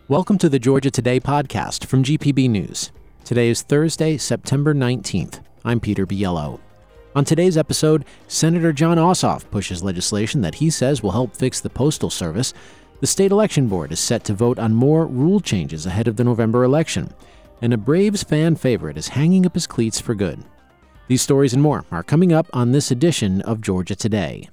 Welcome to the Georgia Today podcast from GPB News. Today is Thursday, September 19th. I'm Peter Biello. On today's episode, Senator Jon Ossoff pushes legislation that he says will help fix the Postal Service. The state election board is set to vote on more rule changes ahead of the November election. And a Braves fan favorite is hanging up his cleats for good. These stories and more are coming up on this edition of Georgia Today.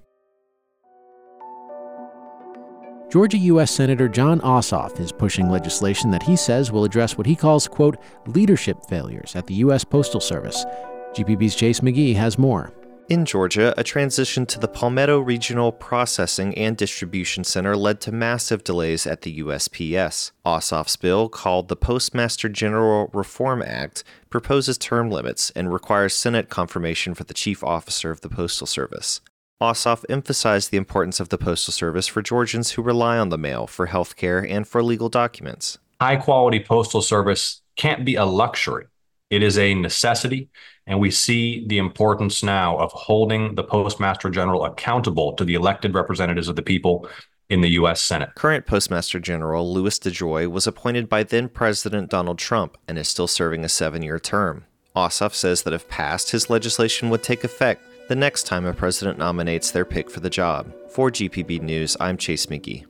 Georgia U.S. Senator Jon Ossoff is pushing legislation that he says will address what he calls, quote, leadership failures at the U.S. Postal Service. GPB's Chase McGee has more. In Georgia, a transition to the Palmetto Regional Processing and Distribution Center led to massive delays at the USPS. Ossoff's bill, called the Postmaster General Reform Act, proposes term limits and requires Senate confirmation for the chief officer of the Postal Service. Ossoff emphasized the importance of the Postal Service for Georgians who rely on the mail for health care and for legal documents. High-quality postal service can't be a luxury. It is a necessity, and we see the importance now of holding the Postmaster General accountable to the elected representatives of the people in the U.S. Senate. Current Postmaster General Louis DeJoy was appointed by then-President Donald Trump and is still serving a 7-year term. Ossoff says that if passed, his legislation would take effect the next time a president nominates their pick for the job. For GPB News, I'm Chase McGee.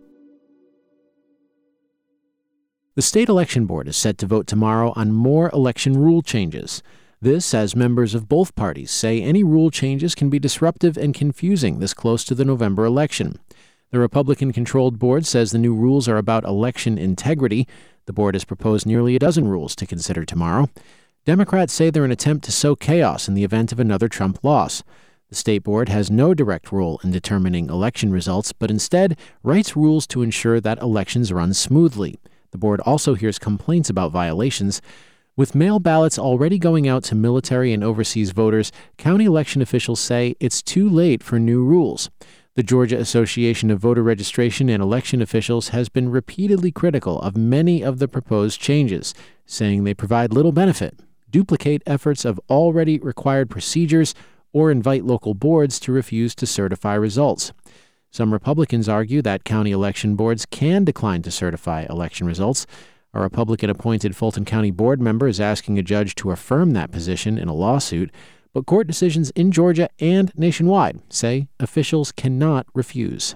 The state election board is set to vote tomorrow on more election rule changes. This, as members of both parties say any rule changes can be disruptive and confusing this close to the November election. The Republican-controlled board says the new rules are about election integrity. The board has proposed nearly a dozen rules to consider tomorrow. Democrats say they're an attempt to sow chaos in the event of another Trump loss. The state board has no direct role in determining election results, but instead writes rules to ensure that elections run smoothly. The board also hears complaints about violations. With mail ballots already going out to military and overseas voters, county election officials say it's too late for new rules. The Georgia Association of Voter Registration and Election Officials has been repeatedly critical of many of the proposed changes, saying they provide little benefit, duplicate efforts of already required procedures, or invite local boards to refuse to certify results. Some Republicans argue that county election boards can decline to certify election results. A Republican-appointed Fulton County board member is asking a judge to affirm that position in a lawsuit, but court decisions in Georgia and nationwide say officials cannot refuse.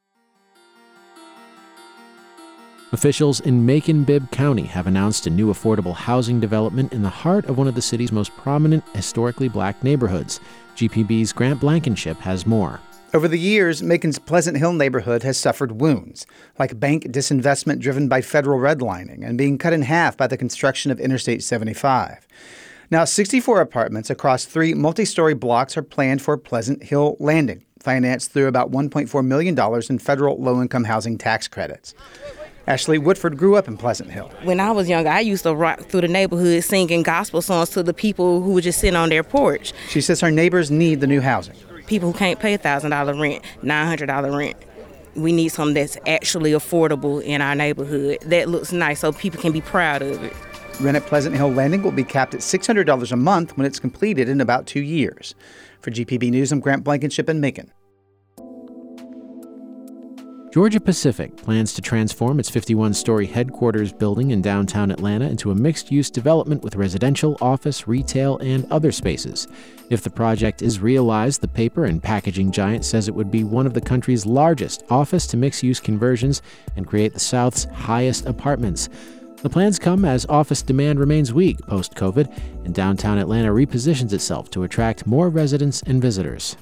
Officials in Macon-Bibb County have announced a new affordable housing development in the heart of one of the city's most prominent historically black neighborhoods. GPB's Grant Blankenship has more. Over the years, Macon's Pleasant Hill neighborhood has suffered wounds, like bank disinvestment driven by federal redlining and being cut in half by the construction of Interstate 75. Now, 64 apartments across 3 multi-story blocks are planned for Pleasant Hill Landing, financed through about $1.4 million in federal low-income housing tax credits. Ashley Woodford grew up in Pleasant Hill. When I was younger, I used to rock through the neighborhood singing gospel songs to the people who were just sitting on their porch. She says her neighbors need the new housing. People who can't pay $1,000 rent, $900 rent. We need something that's actually affordable in our neighborhood that looks nice so people can be proud of it. Rent at Pleasant Hill Landing will be capped at $600 a month when it's completed in about 2 years. For GPB News, I'm Grant Blankenship in Macon. Georgia Pacific plans to transform its 51-story headquarters building in downtown Atlanta into a mixed-use development with residential, office, retail, and other spaces. If the project is realized, the paper and packaging giant says it would be one of the country's largest office-to-mixed-use conversions and create the South's highest apartments. The plans come as office demand remains weak post-COVID, and downtown Atlanta repositions itself to attract more residents and visitors.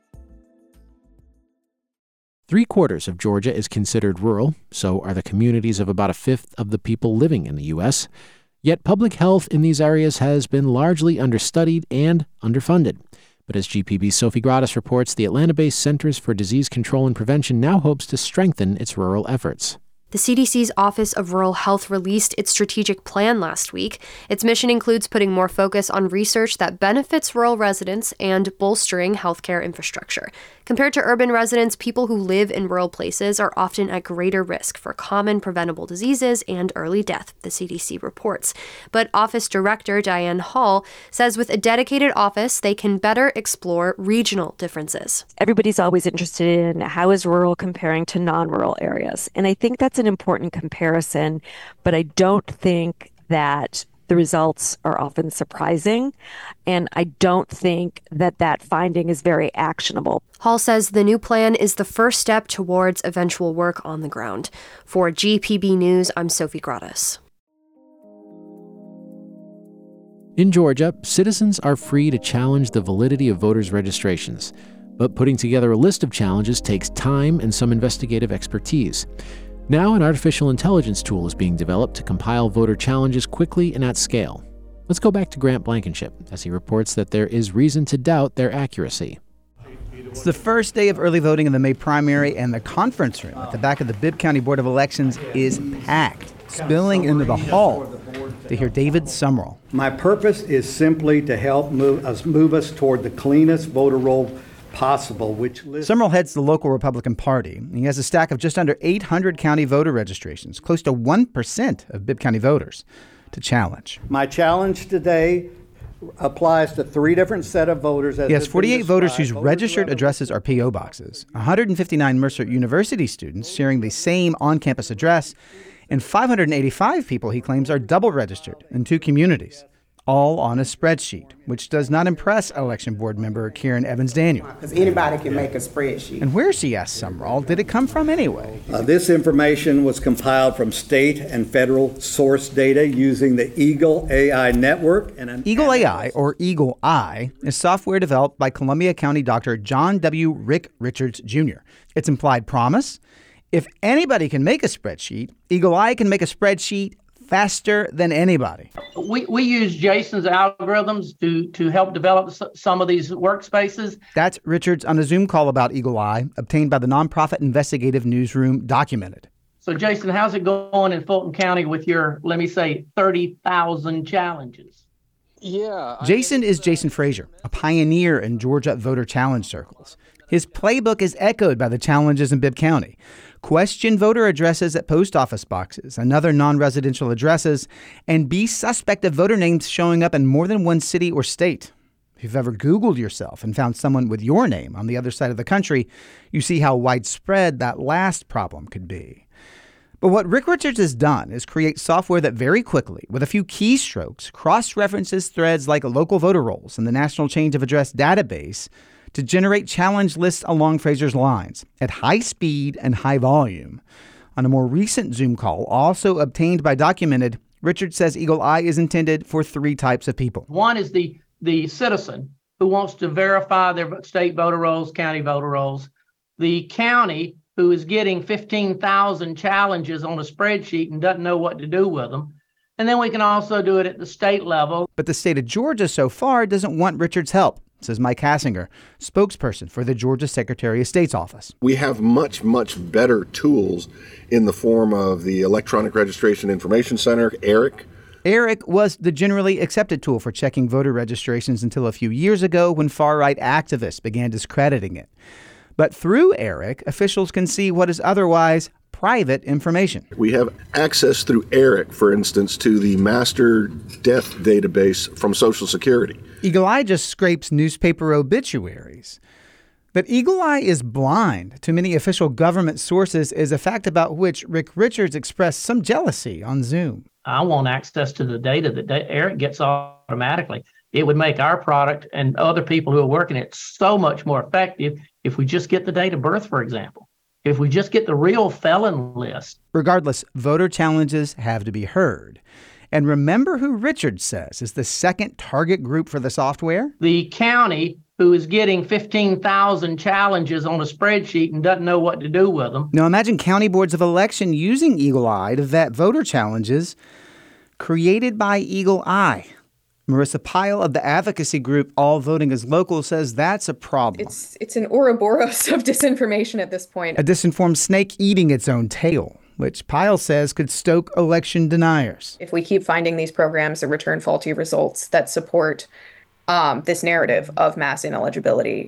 3/4 of Georgia is considered rural, so are the communities of about a fifth of the people living in the U.S. Yet public health in these areas has been largely understudied and underfunded. But as GPB's Sophie Gratis reports, the Atlanta-based Centers for Disease Control and Prevention now hopes to strengthen its rural efforts. The CDC's Office of Rural Health released its strategic plan last week. Its mission includes putting more focus on research that benefits rural residents and bolstering healthcare infrastructure. Compared to urban residents, people who live in rural places are often at greater risk for common preventable diseases and early death, the CDC reports. But Office Director Diane Hall says with a dedicated office, they can better explore regional differences. Everybody's always interested in how is rural comparing to non-rural areas. And I think that's an important comparison, but I don't think that the results are often surprising, and I don't think that that finding is very actionable. Hall says the new plan is the first step towards eventual work on the ground. For GPB News, I'm Sophie Gratis. In Georgia, citizens are free to challenge the validity of voters' registrations, but putting together a list of challenges takes time and some investigative expertise. Now, an artificial intelligence tool is being developed to compile voter challenges quickly and at scale. Let's go back to Grant Blankenship as he reports that there is reason to doubt their accuracy. It's the first day of early voting in the May primary, and the conference room at the back of the Bibb County Board of Elections is packed, spilling into the hall to hear David Sumrall. My purpose is simply to help move us toward the cleanest voter roll possible, Sumrall heads the local Republican Party. He has a stack of just under 800 county voter registrations, close to 1% of Bibb County voters, to challenge. My challenge today applies to three different set of voters. He has 48 voters whose registered addresses are P.O. boxes, 159 Mercer University students sharing the same on-campus address, and 585 people he claims are double registered in two communities, all on a spreadsheet, which does not impress Election Board member Karen Evans-Daniel. Because anybody can make a spreadsheet. And where, she asked Sumrall, did it come from anyway? This information was compiled from state and federal source data using the Eagle AI network. Eagle AI, or Eagle Eye, is software developed by Columbia County Dr. John W. Rick Richards, Jr. Its implied promise: if anybody can make a spreadsheet, Eagle Eye can make a spreadsheet faster than anybody. We use Jason's algorithms to help develop some of these workspaces. That's Richards on a Zoom call about Eagle Eye, obtained by the nonprofit investigative newsroom Documented. So, Jason, how's it going in Fulton County with your, let me say, 30,000 challenges? Jason is Jason Frazier, a pioneer in Georgia voter challenge circles. His playbook is echoed by the challenges in Bibb County. Question voter addresses at post office boxes and other non-residential addresses, and be suspect of voter names showing up in more than one city or state. If you've ever Googled yourself and found someone with your name on the other side of the country, you see how widespread that last problem could be. But what Rick Richards has done is create software that very quickly, with a few keystrokes, cross-references threads like local voter rolls in the National Change of Address database to generate challenge lists along Frazier's lines at high speed and high volume. On a more recent Zoom call, also obtained by Documented, Richard says Eagle Eye is intended for three types of people. One is the citizen who wants to verify their state voter rolls, county voter rolls. The county who is getting 15,000 challenges on a spreadsheet and doesn't know what to do with them. And then we can also do it at the state level. But the state of Georgia so far doesn't want Richard's help, says Mike Hassinger, spokesperson for the Georgia Secretary of State's office. We have much, much better tools in the form of the Electronic Registration Information Center, ERIC. ERIC was the generally accepted tool for checking voter registrations until a few years ago when far-right activists began discrediting it. But through ERIC, officials can see what is otherwise private information. We have access through ERIC, for instance, to the master death database from Social Security. Eagle Eye just scrapes newspaper obituaries. That Eagle Eye is blind to many official government sources is a fact about which Rick Richards expressed some jealousy on Zoom. I want access to the data that ERIC gets automatically. It would make our product and other people who are working it so much more effective if we just get the date of birth, for example. If we just get the real felon list. Regardless, voter challenges have to be heard. And remember who Richards says is the second target group for the software? The county who is getting 15,000 challenges on a spreadsheet and doesn't know what to do with them. Now imagine county boards of election using Eagle Eye to vet voter challenges created by Eagle Eye. Marissa Pyle of the advocacy group All Voting is Local says that's a problem. It's an Ouroboros of disinformation at this point. A disinformed snake eating its own tail, which Pyle says could stoke election deniers. If we keep finding these programs that return faulty results that support this narrative of mass ineligibility,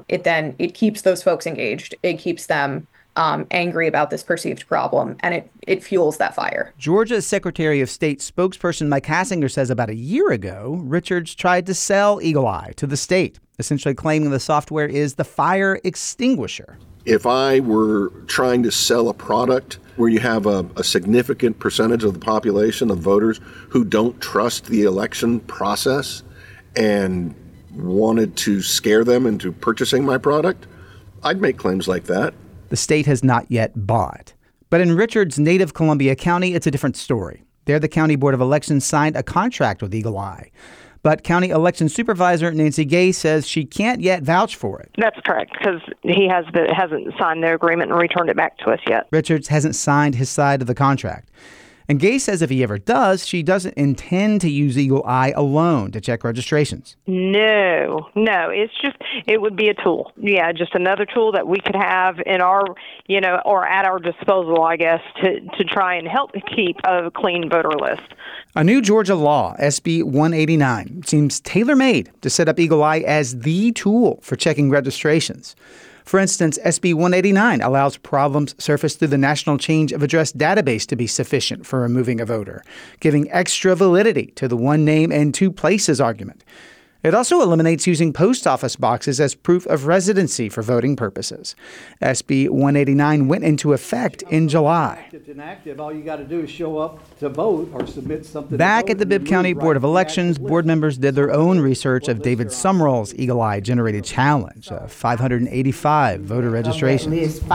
it keeps those folks engaged. It keeps them angry about this perceived problem, and it fuels that fire. Georgia's Secretary of State spokesperson Mike Hassinger says about a year ago, Richards tried to sell Eagle Eye to the state, essentially claiming the software is the fire extinguisher. If I were trying to sell a product where you have a significant percentage of the population of voters who don't trust the election process and wanted to scare them into purchasing my product, I'd make claims like that. The state has not yet bought. But in Richard's native Columbia County, it's a different story. There, the County Board of Elections signed a contract with Eagle Eye. But County Election Supervisor Nancy Gay says she can't yet vouch for it. That's correct, because he hasn't signed the agreement and returned it back to us yet. Richards hasn't signed his side of the contract. And Gay says if he ever does, she doesn't intend to use Eagle Eye alone to check registrations. No, it would be a tool. Yeah, just another tool that we could have in our, or at our disposal, I guess, to try and help keep a clean voter list. A new Georgia law, SB 189, seems tailor-made to set up Eagle Eye as the tool for checking registrations. For instance, SB 189 allows problems surfaced through the National Change of Address database to be sufficient for removing a voter, giving extra validity to the one name and two places argument. It also eliminates using post office boxes as proof of residency for voting purposes. SB 189 went into effect in July. It's inactive. All you got to do is show up to vote or submit something. Back at the Bibb County Board of Elections, board members did their own research of David Summerall's Eagle Eye generated challenge of 585 voter registrations. At least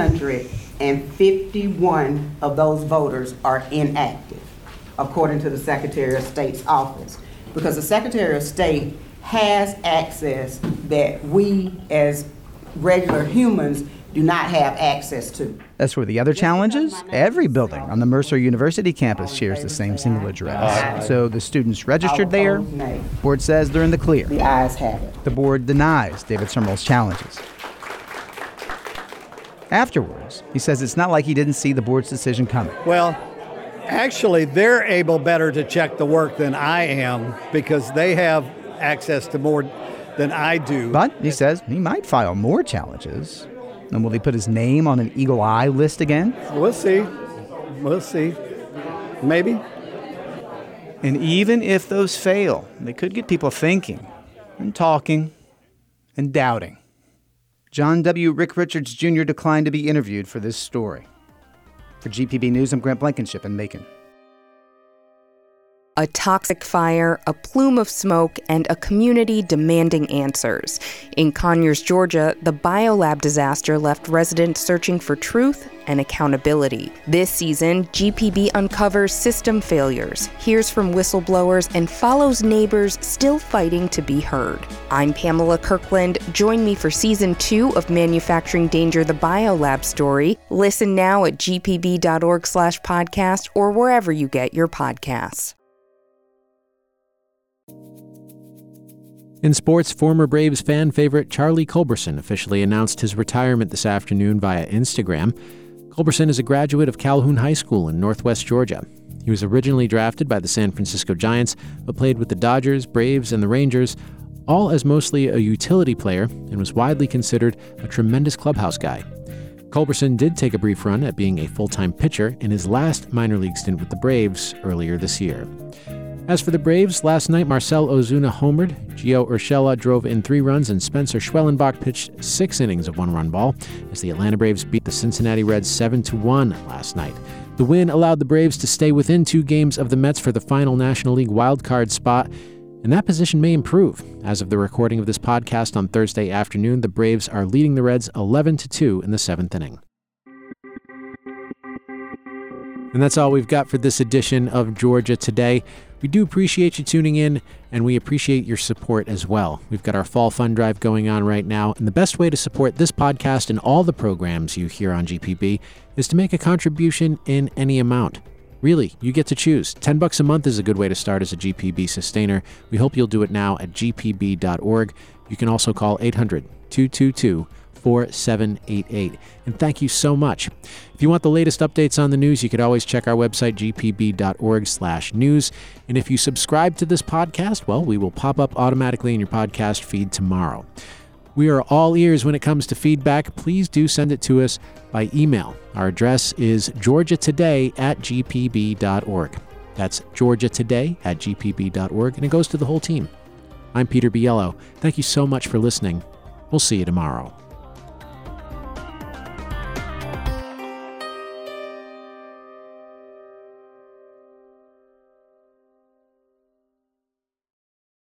551 of those voters are inactive, according to the Secretary of State's office. Because the Secretary of State has access that we as regular humans do not have access to. As for the other challenges, every building on the Mercer University campus shares the same single address. So the students registered there, board says they're in the clear. The ayes have it. The board denies David Summerall's challenges. Afterwards, he says it's not like he didn't see the board's decision coming. Well, actually, they're able better to check the work than I am because they have access to more than I do. But he says he might file more challenges. And will he put his name on an Eagle Eye list again? We'll see. Maybe. And even if those fail, they could get people thinking and talking and doubting. John W. Rick Richards Jr. declined to be interviewed for this story. For GPB News, I'm Grant Blankenship in Macon. A toxic fire, a plume of smoke, and a community demanding answers. In Conyers, Georgia, the biolab disaster left residents searching for truth and accountability. This season, GPB uncovers system failures, hears from whistleblowers, and follows neighbors still fighting to be heard. I'm Pamela Kirkland. Join me for Season 2 of Manufacturing Danger, the biolab story. Listen now at gpb.org/podcast or wherever you get your podcasts. In sports, former Braves fan favorite Charlie Culberson officially announced his retirement this afternoon via Instagram. Culberson is a graduate of Calhoun High School in Northwest Georgia. He was originally drafted by the San Francisco Giants, but played with the Dodgers, Braves, and the Rangers, all as mostly a utility player, and was widely considered a tremendous clubhouse guy. Culberson did take a brief run at being a full-time pitcher in his last minor league stint with the Braves earlier this year. As for the Braves, last night Marcell Ozuna homered, Gio Urshela drove in 3 runs, and Spencer Schwellenbach pitched 6 innings of 1-run ball as the Atlanta Braves beat the Cincinnati Reds 7-1 last night. The win allowed the Braves to stay within 2 games of the Mets for the final National League wildcard spot, and that position may improve. As of the recording of this podcast on Thursday afternoon, the Braves are leading the Reds 11-2 in the 7th inning. And that's all we've got for this edition of Georgia Today. We do appreciate you tuning in, and we appreciate your support as well. We've got our fall fund drive going on right now, and the best way to support this podcast and all the programs you hear on GPB is to make a contribution in any amount. Really, you get to choose. $10 a month is a good way to start as a GPB sustainer. We hope you'll do it now at gpb.org. You can also call 800-222-4788. And thank you so much. If you want the latest updates on the news, you could always check our website, gpb.org/news. And if you subscribe to this podcast, well, we will pop up automatically in your podcast feed tomorrow. We are all ears when it comes to feedback. Please do send it to us by email. Our address is georgiatoday@gpb.org. That's georgiatoday@gpb.org, and it goes to the whole team. I'm Peter Biello. Thank you so much for listening. We'll see you tomorrow.